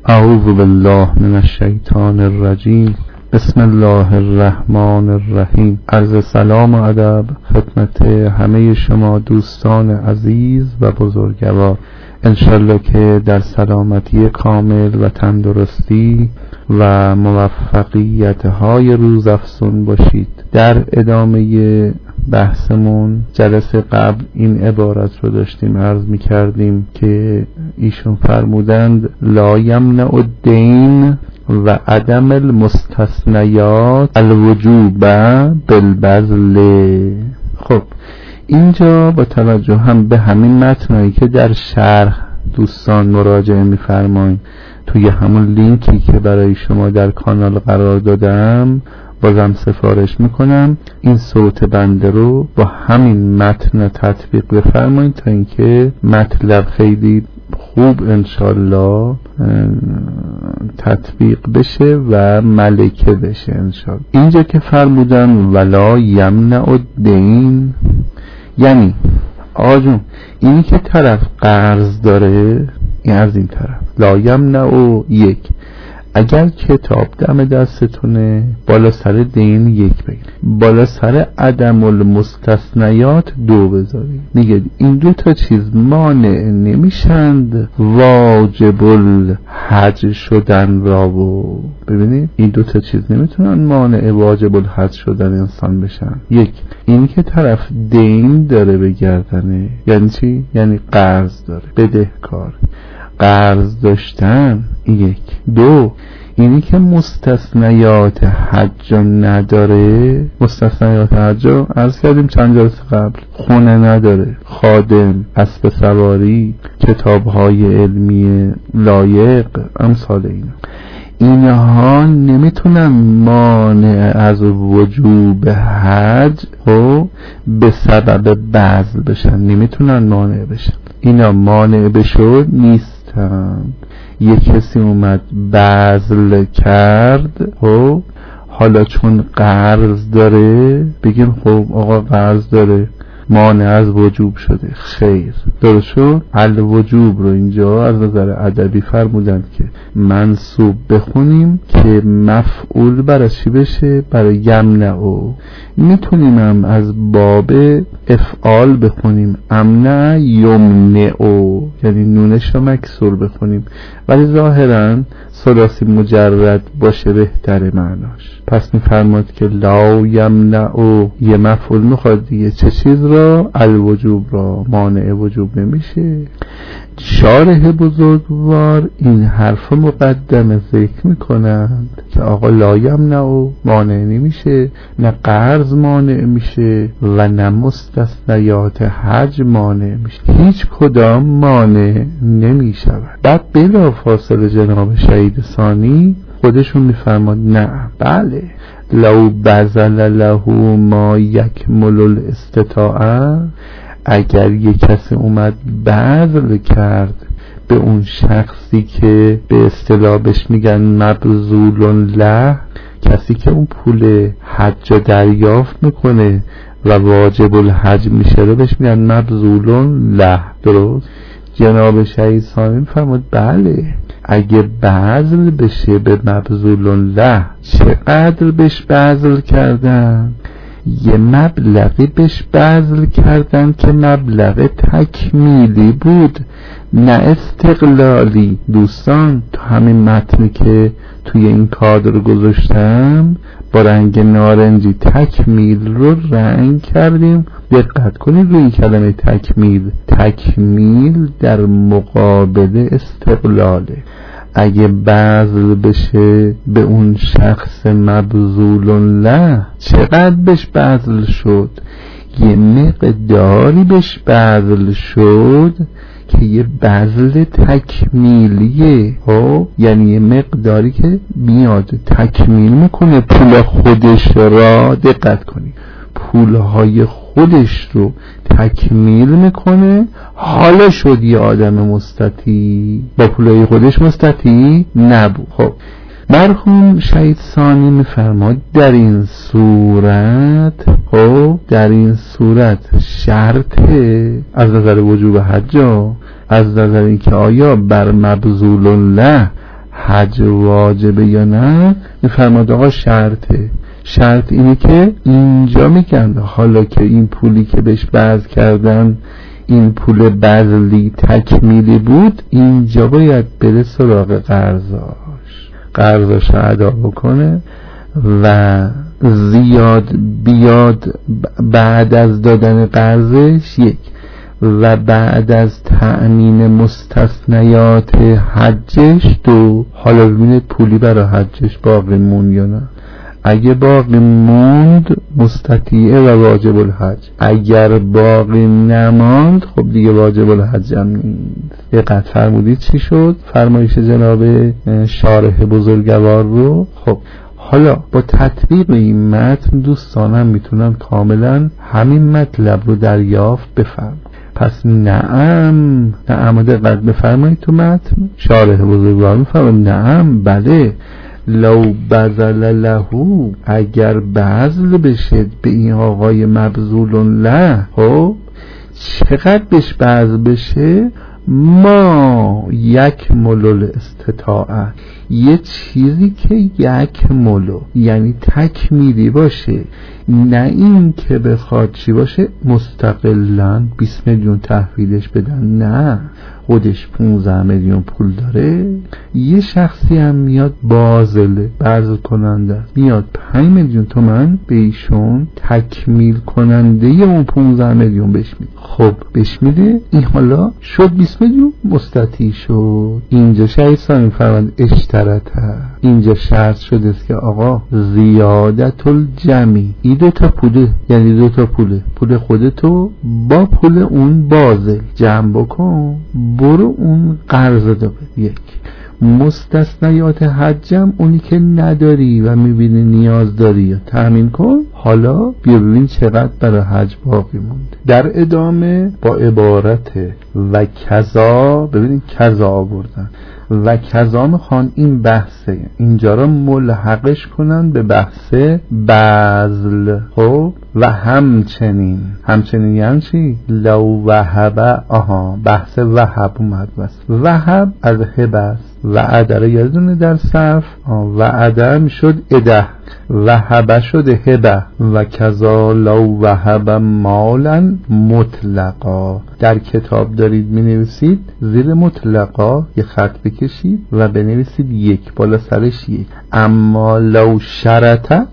اعوذ بالله من الشیطان الرجیم. بسم الله الرحمن الرحیم. عرض سلام و ادب خدمت همه شما دوستان عزیز و بزرگوار. انشالله که در سلامتی کامل و تندرستی و موفقیت های روزافزون باشید. در ادامه بحثمون جلسه قبل این عبارت رو داشتیم عرض می کردیم که ایشون فرمودند لا یمنع الدین و عدم المستثنیات الوجوب بالبذل. خب اینجا با توجه هم به همین متنایی که در شرح دوستان مراجعه می‌فرمایید توی همون لینکی که برای شما در کانال قرار دادم بازم سفارش میکنم این صوت بنده رو با همین متن تطبیق بفرمایید تا اینکه مطلب خیلی خوب انشالله تطبیق بشه و ملکه بشه انشالله. اینجا که فرمودن ولا یمنع الدین، یعنی آقا جون اینی که طرف قرض داره این از این طرف لا یمنع یک، اگر کتاب دم دستتونه بالا سر دین یک بگیر، بالا سر عدم المستثنیات دو بذاری. میگه این دو تا چیز مانع نمیشند واجب الحج شدن را. و ببینید این دو تا چیز نمیتونن مانع واجب الحج شدن انسان بشن. یک، این که طرف دین داره به گردنه، یعنی چی؟ یعنی قرض داره، بدهکار، قرض داشتن. یک. دو، اینی که مستثنیات حج نداره. مستثنیات حج عرض کردیم چند جلسه قبل، خونه نداره، خادم، اسب سواری، کتاب‌های علمی لایق، امثال اینها نمیتونن مانع از وجوب حج و به سبب بذل بشن، نمیتونن مانع بشن. اینا مانع بشود نیستن. یک کسی اومد بذل کرد و حالا چون قرض داره بگیم خب آقا قرض داره مانع از وجوب شده. خیر، درست شد. الوجوب رو اینجا از نظر ادبی فرمودن که منصوب بخونیم که مفعول برای چی بشه؟ برای یمنع. میتونیم هم از باب افعال بخونیم امنع یمنع، یعنی نونش رو مکسور بخونیم، ولی ظاهرا ثلاثی مجرد باشه بهتر معناش. پس میفرماد که لا یمنع یه مفعول میخواد دیگه، چه چیز را؟ الوجوب را، مانع وجوب نمیشه. شارح بزرگوار این حرف مقدمه ذکر میکنند که آقا لا یمنع مانع نمیشه، نه قرض مانع میشه و نه مستثنیات حج مانع میشه، هیچ کدام مانع نمیشود. بعد بلا فاصله جناب شهید ثانی خودشون میفرماد نه بله، لو بذل له ما یکمل الاستطاعه، اگر یک کسی اومد بذل کرد به اون شخصی که به اصطلاح بهش میگن مبذول له، کسی که اون پول حج دریافت میکنه و واجب الحج میشه رو بهش میگن مبذول له. درست؟ جناب شهید ثانی فرمود بله، اگه بذل بشه به مبذول له، چقدر بهش بذل کردن؟ یه مبلغی بهش بذل کردن که مبلغ تکمیلی بود نه استقلالی. دوستان تو همین متنی که توی این کادر گذاشتم با رنگ نارنجی تکمیل رو رنگ کردیم. دقت کنید روی این کلمه تکمیل. تکمیل در مقابل استقلاله. اگه بذل بشه به اون شخص مبذول له، چقدر بهش بذل شد؟ یه مقداری بهش بذل شد که یه بذل تکمیلیه. یعنی یه مقداری که میاد تکمیل میکنه پول خودش را. دقت کنید، پولهای خودش رو تکمیل میکنه. حالا شد یه آدم مستطیع. با پولهای خودش مستطیع نبود. خب مرحوم شهید ثانی میفرماد در این صورت شرط از نظر وجوب حج، از نظر اینکه آیا بر مبذول له حج واجبه یا نه، میفرماد آقا شرط اینه که اینجا میگن حالا که این پولی که بهش بذل کردن این پول بذلی تکمیلی بود، اینجا باید بره سراغ قرضاش ادا بکنه و زیاد بیاد بعد از دادن قرضش یک، و بعد از تأمین مستثنیات حجش دو. حالا ببینید پولی برای حجش باقی موند یا نه. اگه باقی موند مستطیعه و واجب الحج، اگر باقی نماند خب دیگه واجب الحج هم نیست. دقت فرمودید چی شد؟ فرمایش جناب شارح بزرگوار رو. خب حالا با تطبیق این متن دوستانم میتونن کاملا همین مطلب رو دریافت بفرمایید. پس نعم دقت بفرمایید تو متن شارح بزرگوار میفرمایید نعم بله، لو بذل لهو، اگر بذل بشه به این آقای مبذول له، خب چقدر بهش بذل بشه؟ ما 1 ملل استطاعه، یه چیزی که 1 ملو یعنی تکمیلی باشه، نه این که بخواد چی باشه مستقلاً 20 میلیون تحویلش بدن، نه خودش 15 میلیون پول داره. یه شخصی هم میاد بذل کننده میاد 5 میلیون تومان به ایشون تکمیل کننده اون 15 میلیون بهش میده. خب بهش میده، این حالا شد 20 میلیون مستطیع شد. اینجا شایستان فرماند اشترطه، اینجا شرط شده است که آقا زیادت الجمی، این 2 تا پوله، یعنی 2 تا پول خودتو با پول اون بازل جمع بکن، برو اون قرض دو بده. 1 مستثنیات حجم اونی که نداری و میبینی نیاز داری یا تأمین کن. حالا بیا ببین چقدر برای حج باقی مونده. در ادامه با عبارت و کذا، ببینید کذا آوردن و کذا میخوان این بحثه اینجا را ملحقش کنن به بحث بذل. خب و همچنین یعنی چی؟ لو وهب، بحث وهب اومد. بس وهب از هبه است، وعده یادونه در صرف، وعده میشد اده، وهبه شد هبه، و کذا لو وهب مالا مطلقا. در کتاب دارید می نویسید زیر مطلقا یه خط بکشید و بنویسید 1 بالا سرش 1، اما لو شرطه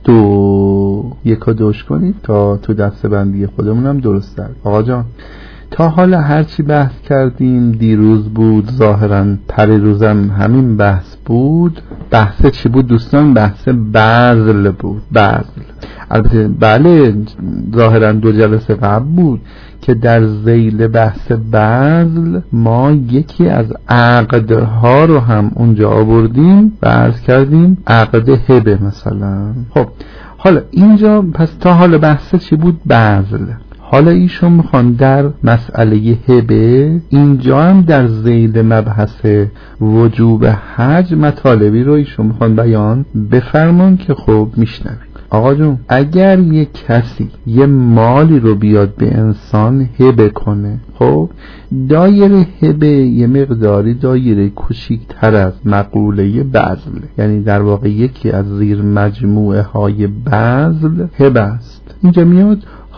2 1 دوش کنید تا تو دسته بندی خودمونم درست در. آقا جان تا حالا هرچی بحث کردیم دیروز بود، ظاهرا پریروزم همین بحث بود. بحث چی بود دوستان؟ بحث بذل بود. البته بله ظاهرا 2 جلسه قبل بود که در ذیل بحث بذل ما یکی از عقدها رو هم اونجا آوردیم و عرض کردیم عقد هبه مثلا. خب حالا اینجا پس تا حالا بحث چی بود؟ بذل. حالا ایشون میخوان در مسئله هبه اینجا هم در ذیل مبحث وجوب حج مطالبی رو ایشون میخوان بیان بفرمان که خب میشنوید. آقا جون اگر یک کسی یه مالی رو بیاد به انسان هبه کنه، خب دایره هبه یه مقداری دایره کوچیک‌تر از مقوله بذل، یعنی در واقع یکی از زیر مجموعه های بذل هبه است. اینجا میاد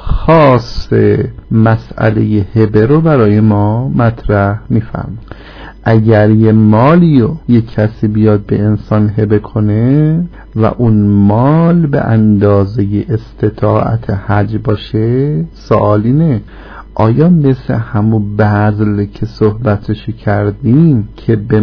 خاص مسئله هبه رو برای ما مطرح میفهم. اگر یه مالی رو یه کسی بیاد به انسان هبه کنه و اون مال به اندازه استطاعت حج باشه، سوال اینه آیا مثل همون بذل که صحبتشو کردیم که به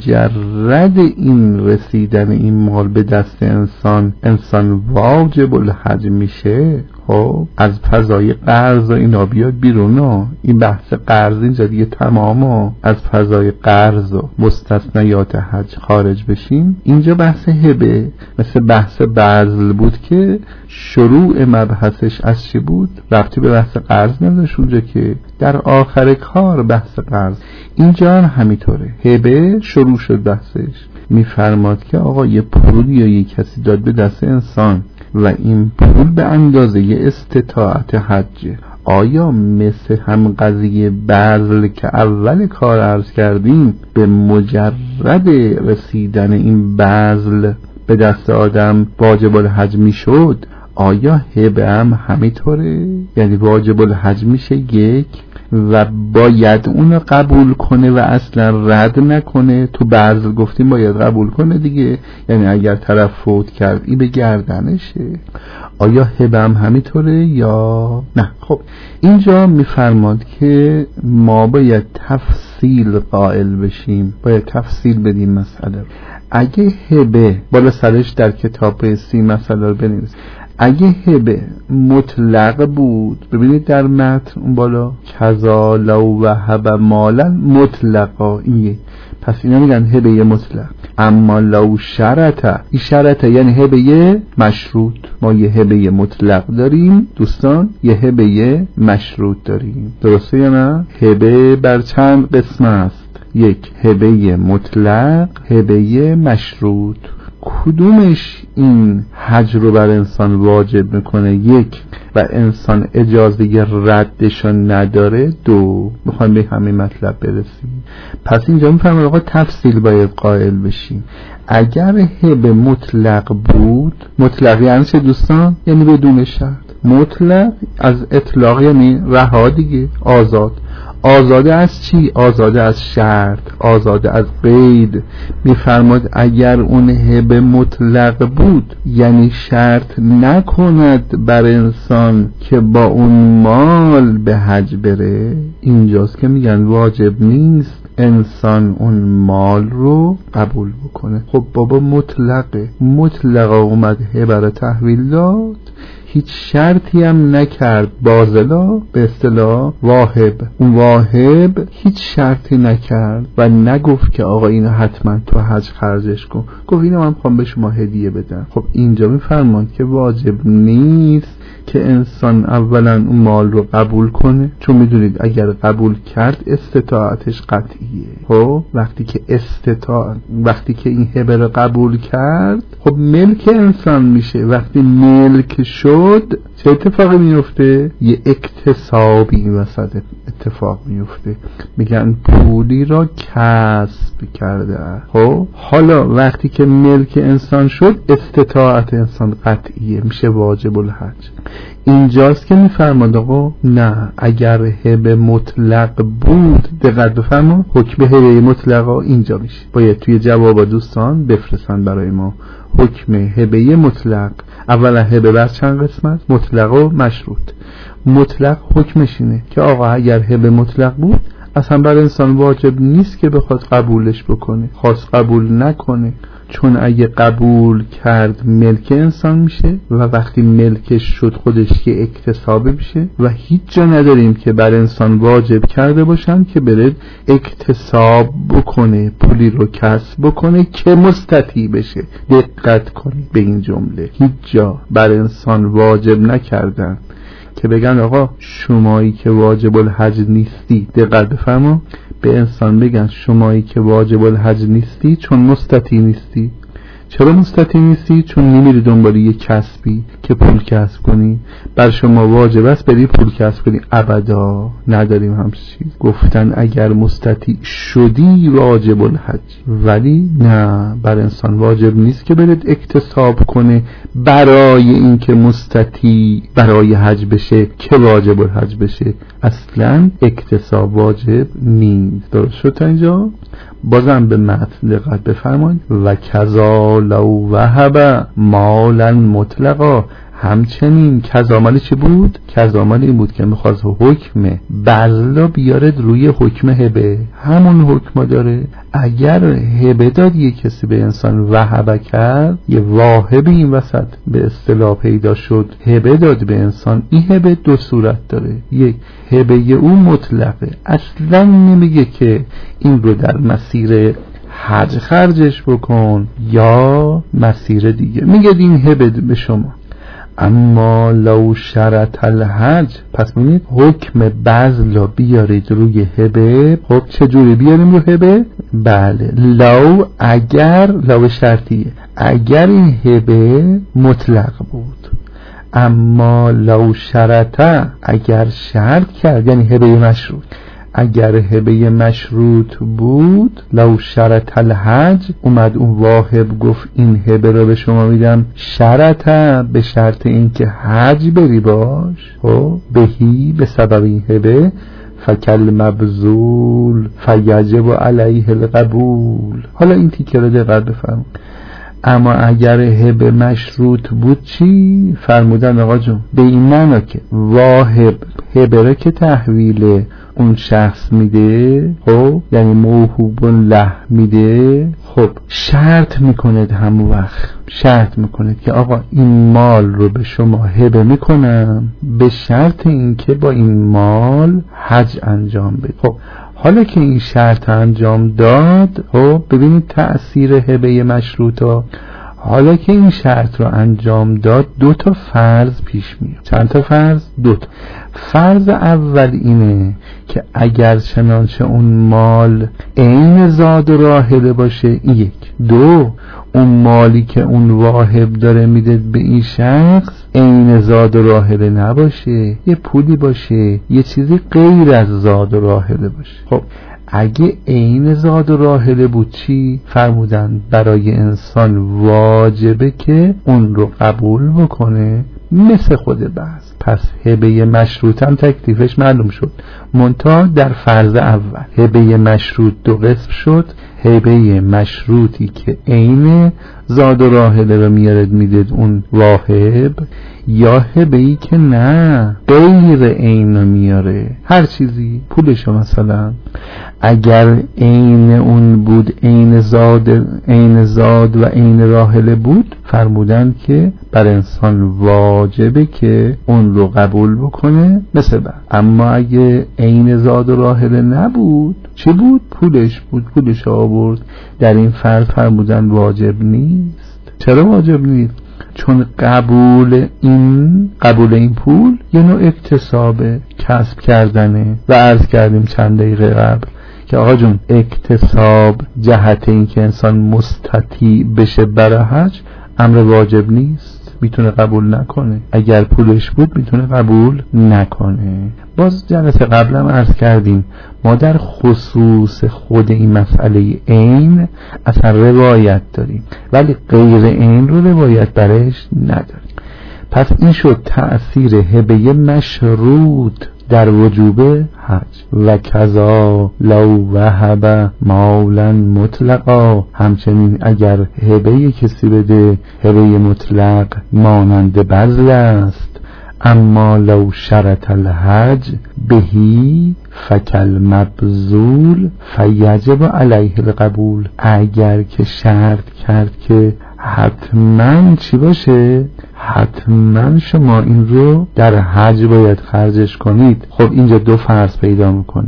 مجرد این رسیدن این مال به دست انسان واجب الحج میشه؟ خب از فضای قرض و اینا بیاد بیرون، این بحث قرض اینجا دیگه تمام، از فضای قرض و مستثنیات حج خارج بشیم. اینجا بحث هبه مثل بحث بذل بود که شروع مبحثش از چی بود؟ ربطی به بحث قرض نداشت اونجا که در آخر کار بحث قرض. اینجا هم همینطوره، هبه شروع شد بحثش. میفرماد که آقا یه پول یا یه کسی داد به دست انسان و این پول به اندازه استطاعت حجه. آیا مثل هم قضیه بذل که اول کار عرض کردیم به مجرد رسیدن این بذل به دست آدم واجب الحج میشد، آیا هبه هم همینطوره؟ یعنی واجب الحج میشه یک و باید اونو قبول کنه و اصلا رد نکنه. تو بذل گفتیم باید قبول کنه دیگه، یعنی اگر طرف فوت کرد این به گردنشه. آیا هبه هم همینطوره یا نه؟ خب اینجا میفرماد که ما باید تفصیل قائل بشیم، باید تفصیل بدیم مسئله. اگه هبه بالا سرش در کتاب 30 مسئله رو بنویس، اگه هبه مطلق بود، ببینید در متن اون بالا کذا لو وهب مالا مطلقا، این پس اینا میگن هبه مطلق. اما لو شرطه، این شرطه یعنی هبه مشروط. ما یه هبه مطلق داریم دوستان، یه هبه مشروط داریم، درسته یا نه؟ هبه بر چند قسم است؟ یک هبه مطلق، هبه مشروط. کدومش این حج رو بر انسان واجب میکنه؟ یک، و انسان اجازه ردشو نداره. دو، میخوایم به همین مطلب برسیم. پس اینجا میفهمم آقا تفصیل باید قائل بشیم. اگر هبه مطلق بود، مطلق یعنی چه دوستان؟ یعنی بدون شرط. مطلق از اطلاق یعنی رها دیگه، آزاد. آزاده از چی؟ آزاده از شرط، آزاده از قید. میفرماد اگر اون هبه مطلق بود یعنی شرط نکند بر انسان که با اون مال به حج بره، اینجاست که میگن واجب نیست انسان اون مال رو قبول بکنه. خب بابا مطلق اومد هبه رو تحویل داد، هیچ شرطی هم نکرد، باطلا به اصطلاح واهب. اون واهب هیچ شرطی نکرد و نگفت که آقا اینو حتما تو حج خرجش کن، گفت اینو من میخوام به شما هدیه بدم. خب اینجا میفرماند که واجب نیست که انسان اولا اون مال رو قبول کنه، چون میدونید اگر قبول کرد استطاعتش قطعیه. خب وقتی که این هبه رو قبول کرد، خب ملک انسان میشه. وقتی ملک شد چه اتفاقی میفته؟ یه اکتسابی وسط اتفاق میفته، میگن پولی را کسب کرده. خب حالا وقتی که ملک انسان شد استطاعت انسان قطعیه، میشه واجب الحج. اینجاست که میفرماد آقا نه، اگر هبه مطلق بود، دقت بفرما، حکم هبه مطلقا اینجا میشه. باید توی جواب دوستان بفرستن برای ما حکم هبه مطلق. اولا هبه بر چند قسمت؟ مطلق و مشروط. مطلق حکمش اینه که آقا اگر هبه مطلق بود اصلا بر انسان واجب نیست که بخواد قبولش بکنه، خواست قبول نکنه، چون اگه قبول کرد ملک انسان میشه و وقتی ملکش شد خودش یه اکتسابه میشه و هیچ جا نداریم که بر انسان واجب کرده باشن که بره اکتساب بکنه، پولی رو کسب بکنه که مستطیع بشه. دقت کنید به این جمله، هیچ جا بر انسان واجب نکردن که بگن آقا شمایی که واجب الحج نیستی، دقت بفرما، به انسان بگن شمایی که واجب الحج نیستی چون مستطیع نیستی. چرا مستطیع نیستی؟ چون نمیری دنبال یه کسبی که پول کسب کنی، بر شما واجب است بری پول کسب کنی. ابدا نداریم همچین چیز. گفتن اگر مستطیع شدی واجب الحج، ولی نه، بر انسان واجب نیست که برید اکتساب کنه برای اینکه مستطیع برای حج بشه که واجب الحج بشه. اصلا اکتساب واجب نیست. درست شد تا اینجا؟ بازم به متن دقت بفرمایید. و کذا لو وهب مالا مطلقا، همچنین کذا مال چی بود؟ کذا مال این بود که میخواست حکم بذل بیارد روی حکم هبه. همون حکم داره. اگر هبه داد یه کسی به انسان، وهبه کرد، یه واهبی این وسط به اصطلاح پیدا شد، هبه داد به انسان، این هبه دو صورت داره. یک، هبه او مطلقه، اصلا نمیگه که این رو در مسیر حج خرجش بکن یا مسیر دیگه، میگه این هبه به شما. اما لو شرط الحج، پس ببینید حکم بذل بیارید روی هبه. خب چجوری بیاریم روی هبه؟ بله، لو، اگر، لو شرطیه، اگر این هبه مطلق بود، اما لو شرطه، اگر شرط کرد، یعنی هبه مشروط، اگر هبه مشروط بود، لو شرط الحج، اومد اون واهب گفت این هبه رو به شما میدم، شرطه، به شرط اینکه حج بری باش، بهی، به سبب این هبه، فکل مبذول فیجب علیه القبول. حالا این تیکه رو دقت بفرمایید. اما اگر هبه مشروط بود چی؟ فرمودن آقا جون به این معنا که واهب هبه رو که تحویل اون شخص میده، خب یعنی موهوب له میده، خب شرط میکنه، همون وقت شرط میکنه که آقا این مال رو به شما هبه میکنم به شرط اینکه با این مال حج انجام بده. خب حالا که این شرط انجام داد، خب ببینید تأثیر هبه مشروطه. حالا که این شرط رو انجام داد، 2 تا فرض پیش میاد. چند تا فرض؟ 2 تا. فرض اول اینه که اگر چنانچه اون مال عین زاد و راحله باشه، این 1. 2 اون مالی که اون واهب داره میده به این شخص عین زاد و راحله نباشه، یه پولی باشه، یه چیزی غیر از زاد و راحله باشه. خب اگه عین زاد و راحله بود چی؟ فرمودن برای انسان واجبه که اون رو قبول بکنه مثل خود بحث. پس هبه مشروط هم تکلیفش معلوم شد، منتها در فرض اول هبه مشروط 2 قسم شد. هبه مشروطی که عین زاد و راحله رو میارد میدید اون واهب، یا هبه‌ای که نه غیر عین رو میاره، هر چیزی پولشو مثلا اگر عین اون بود، عین زاد و عین راحله بود، فرمودن که بر انسان واجبه که اون رو قبول بکنه مثل بعد. اما اگه عین زاد و راحله نبود، چی بود؟ پولش بود، پولش آورد. در این فرض فرمودن واجب نیست. چرا واجب نیست؟ چون قبول این پول یه نوع اکتسابه، کسب کردنه. و عرض کردیم چند دقیقه قبل که آقا جون اکتساب جهت این که انسان مستطیع بشه برای حج امر واجب نیست، میتونه قبول نکنه. اگر پولش بود میتونه قبول نکنه. باز جلسه قبلم عرض کردیم ما در خصوص خود این مسئله عین اصلا روایت داریم، ولی غیر عین رو روایت برش نداریم. پس این شد تأثیر هبه مشروط در وجوب حج. و کذا لو وهب مالا مطلقا، همچنین اگر هبه کسی بده هبه مطلق مانند بذل است. اما لو شرط الحج بهی فکل مبذول فیجب علیه القبول، اگر که شرط کرد که حتما چی باشه؟ حتما شما این رو در حج باید خرجش کنید. خب اینجا 2 فرض پیدا میکنه.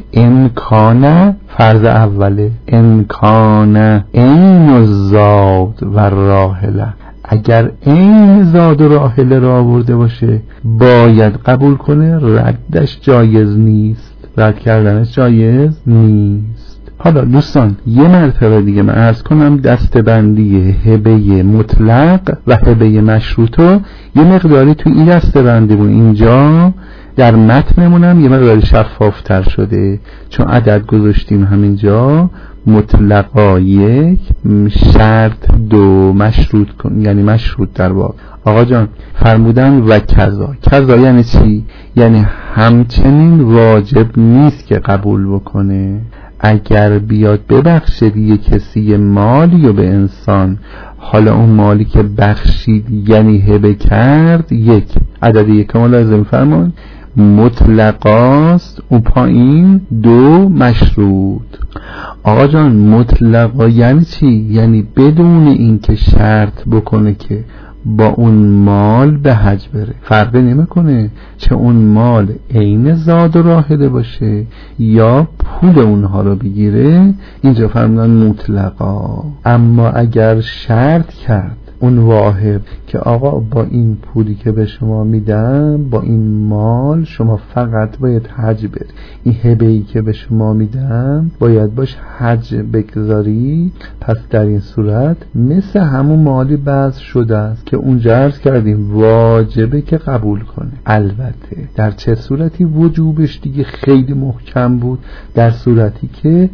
امکانه فرض اوله، امکانه عین الزاد و راحله، اگر عین زاد و راحله را آورده باشه باید قبول کنه، ردش جایز نیست، رد کردنش جایز نیست. حالا دوستان یه مرتبه دیگه من عرض کنم دسته‌بندی هبه مطلق و هبه مشروطه یه مقداری تو این دسته‌بندی بود، اینجا در متنمونم یه مقداری شفافتر شده چون عدد گذاشتیم همینجا. مطلقا 1، شرط 2، مشروط کن یعنی مشروط در واقع. آقا جان فرمودن و کذا یعنی چی؟ یعنی همچنین واجب نیست که قبول بکنه. اگر بیاد ببخشید یک کسی مالی و به انسان، حالا اون مالی که بخشید یعنی هبه کرد، 1 عدد 1 لازم فرمان مطلقاست، اون پایین 2 مشروط. آقا جان مطلقا یعنی چی؟ یعنی بدون این که شرط بکنه که با اون مال به حج بره، فرقی نمیکنه چه اون مال عین زاد و راحله باشه یا پول اونها رو بگیره، اینجا فرمودن مطلقا. اما اگر شرط کرد اون واهب که آقا با این پولی که به شما میدم، با این مال شما فقط باید حج بری، این هبه‌ای که به شما میدم باید باش حج بگذاری. پس در این صورت مثل همون مالی بذل شده است که اونجا عرض کردیم واجبه که قبول کنه. البته در چه صورتی وجوبش دیگه خیلی محکم بود؟ در صورتی که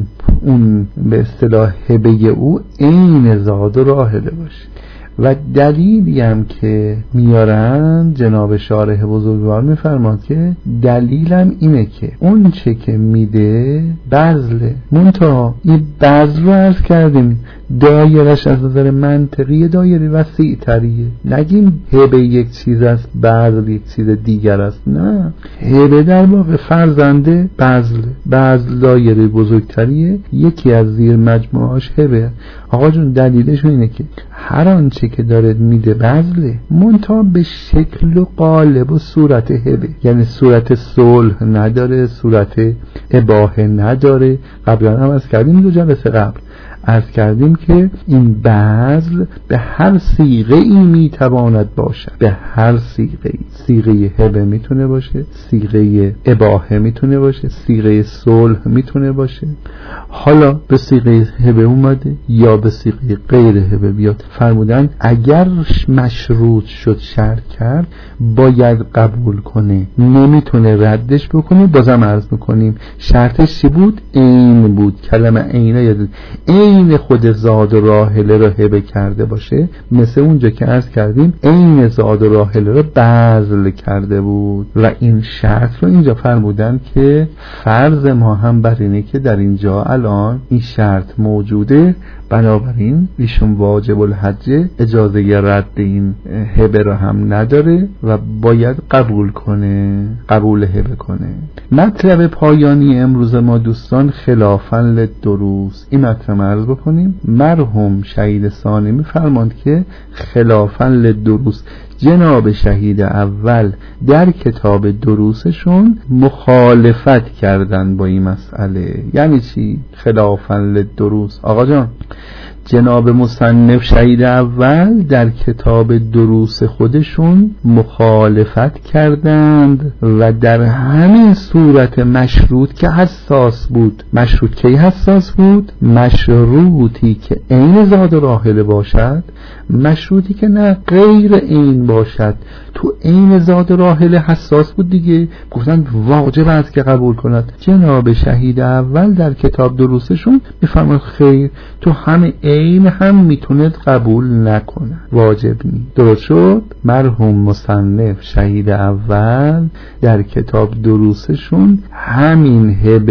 اون به اصطلاح هبه او عین زاد و راحله باشه. و دلیلی هم که میارن جناب شارح بزرگوار میفرماد که دلیلم اینه که اون چه که میده بذله، منتها این بذل رو عرض کردیم دایرش از نظر منطقی دایره وسیع تریه. نگیم هبه یک چیز است بذل یک چیز دیگر است، نه، هبه در واقع فرزنده بذل دایره بزرگتریه، یکی از زیر مجموعاش هبه. آقا جون دلیلش اینه که هر آنچه که داره میده بذله، منتها به شکل و قالب و صورت هبه، یعنی صورت صلح نداره، صورت اباحه نداره. قبلا هم از کردیم دو جلسه قبل عرض کردیم که این بذل به هر صیغه ای میتواند باشه، به هر صیغه ای. صیغه هبه میتونه باشه، صیغه اباحه میتونه باشه، صیغه صلح میتونه باشه. حالا به صیغه هبه اومده یا به صیغه غیر هبه بیاد، فرمودن اگر مشروط شد شرط کرد باید قبول کنه، نمیتونه ردش بکنه. بازم عرض میکنیم شرطش چی بود؟ عین بود. کلمه عینه یاد عین خود زاد و راحله رو هبه کرده باشه، مثل اونجا که عرض کردیم عین زاد و راحله رو بذل کرده بود. و این شرط رو اینجا فرمودن که فرض ما هم بر اینه که در اینجا الان این شرط موجوده، بنابراین ایشون واجب الحج اجازه رد این هبه رو هم نداره و باید قبول کنه، قبول هبه کنه. مطلب پایانی امروز ما دوستان خلافاً للدروس، این مطلب عرض بکنیم. مرحوم شهید ثانی میفرماند که خلافاً للدروس جناب شهید اول در کتاب دروسشون مخالفت کردن با این مسئله. یعنی چی خلافاً للدروس؟ آقا جان جناب مصنف شهید اول در کتاب دروس خودشون مخالفت کردند و در همین صورت مشروط که حساس بود. مشروط کی حساس بود؟ مشروطی که عین زاد و راحله باشد، مشروطی که نه غیر عین باشد. تو عین زاد و راحله حساس بود دیگه، گفتن واجب است که قبول کند. جناب شهید اول در کتاب دروسشون میفرماید خیر، تو همه عین هم میتونه قبول نکنه، واجب نیست. درست شد؟ مرحوم مصنف شهید اول در کتاب دروسشون همین هبه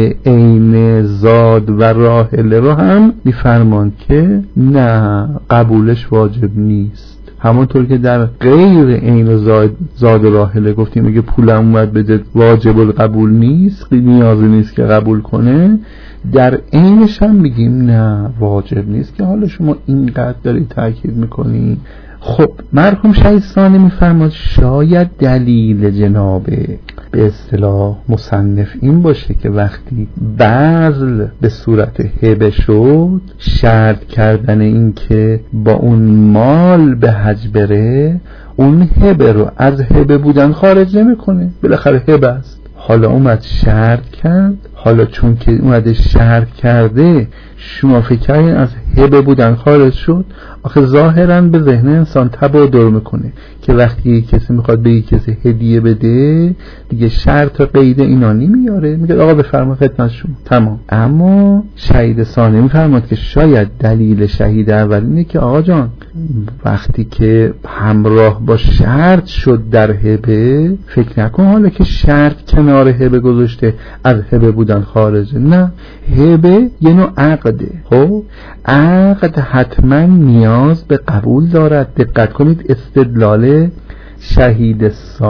عین زاد و راحله رو هم میفرمان که نه قبولش واجب نیست. همونطور که در غیر عین زاد و راحله گفتیم اگه پولم اومد بده واجب القبول نیست، نیازی نیست که قبول کنه، در عینش هم میگیم نه واجب نیست که حالا شما اینقدر داری تاکید میکنی. خب مرحوم شهید ثانی میفرماد شاید دلیل جناب به اصطلاح مصنف این باشه که وقتی بذل به صورت هبه شد، شرط کردن این که با اون مال به حج بره، اون هبه رو از هبه بودن خارج نمیکنه، بالاخره هبه است. حالا اومد شرط کرد، حالا چون که اومده شرط کرده شما فکر کردین از هبه بودن خارج شد. آخه ظاهرا به ذهن انسان تبادر میکنه که وقتی کسی میخواد به یک کسی هدیه بده دیگه شرط و قید اینا نمیاره، میگه آقا بفرما خدمت شما تمام. اما شهید ثانی میفرماد که شاید دلیل شهید اول اینه که آقا جان وقتی که همراه با شرط شد در هبه، فکر نکن حالا که شرط کنار هبه گذاشته از هبه بودن خارجه، نه، هبه یه نوع عقده. خب عقد حتما نیاز به قبول دارد. دقت کنید استدلال شهید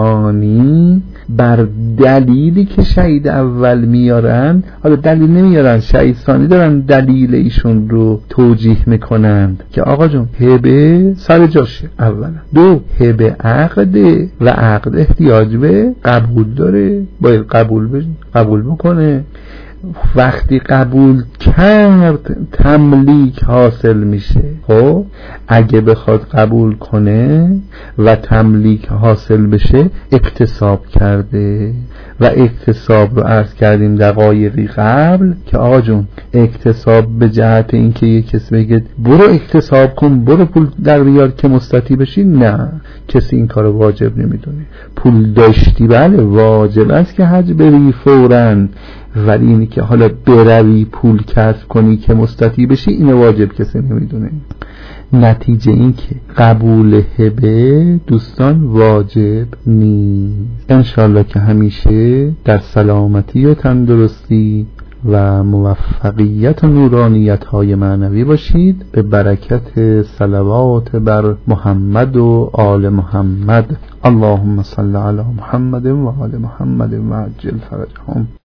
ثانی بر دلیلی که شهید اول میارن، حالا دلیل نمیارن، شهید ثانی دارن دلیل ایشون رو توجیه میکنند که آقا جون هبه سر جاشه، اولا. دو، هبه عقده و عقد احتیاج به قبول داره، باید قبول بکنه. وقتی قبول کرد تملیک حاصل میشه. خب اگه بخواد قبول کنه و تملیک حاصل بشه اکتساب کرده و اکتساب رو عرض کردیم دقایقی قبل که آقا جون اکتساب به جهت اینکه یک کسی بگه برو اکتساب کن برو پول در بیار که مستطیع بشی، نه، کسی این کارو واجب نمیدونه. پول داشتی بله واجب است که حج بری فوراً، ولی اینی که حالا بروی پول کسب کنی که مستطیع بشی اینو واجب کسی نمیدونه. نتیجه این که قبول هبه دوستان واجب نیست. انشالله که همیشه در سلامتی و تندرستی و موفقیت و نورانیت های معنوی باشید به برکت صلوات بر محمد و آل محمد. اللهم صل علی محمد و آل محمد و عجل فرجهم.